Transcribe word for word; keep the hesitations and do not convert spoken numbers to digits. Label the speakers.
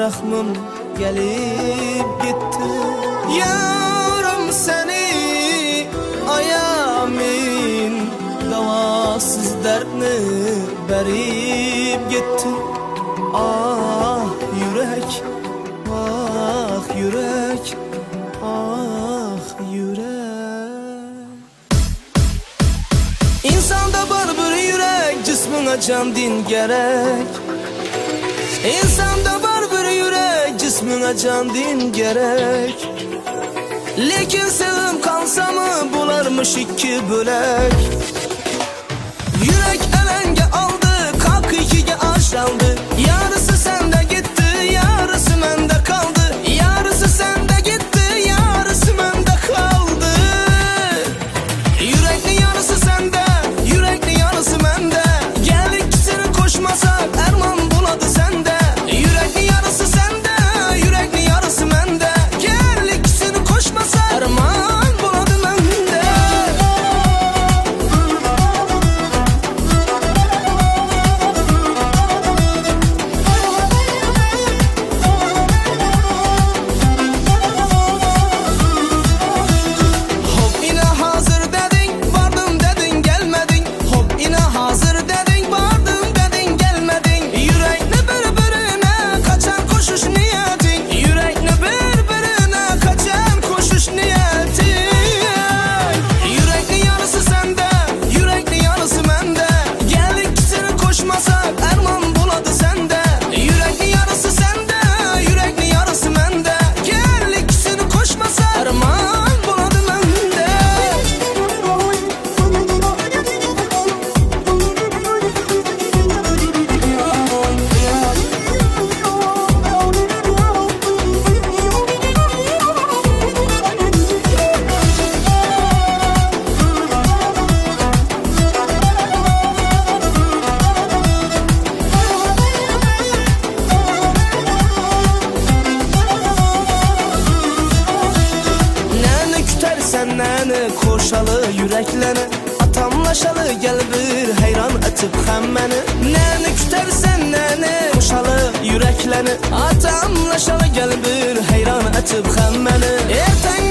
Speaker 1: rəxmim gəlib getdi. Yarım səni ayamin davasız dərdni bərib getdi. Ah yürək, ah yürək, ah yürək. İnsanda var bir yürək, cismine can din gerek. İnsanda var bir yürek, cismine can din gerek. Lekin sevim kalsa mı bularmış iki bölek. Yürek elenge aldı, kalk ikiye aşaldı. Yarısı sende gitti, yarısı mende kaldı. Yarısı sende gitti, yarısı mende kaldı. Yürekli yarısı sende, yürekli yarısı mende. Gel ikisini koşmasak erman buladı sende. Yürekli yarısı sende, yürekli yarısı mende. Gel ikisini koşmasak erman buladı mende. Hop yine hazır dedin, vardım dedin gelmedin. Hop yine hazır dedin, vardım dedin gelmedin. Yürekli birbirine kaçan koşuş niyetin. Yürekli birbirine kaçan koşuş niyetin. Yürekli yarısı sende, yürekli yarısı mende. Gel ikisini koşmasak erman buladı sende. Yürekli yarısı sende, yürekli yarısı mende. Gel ikisini koşmasak erman buladı mende. Nəni kütərsən nəni koşalı yürekləni. Atamlaşalı gel bir heyran etib xəmməni. Nəni kütərsən nəni koşalı yürekləni. Atamlaşalı gel bir heyran etib xəmməni. Ertən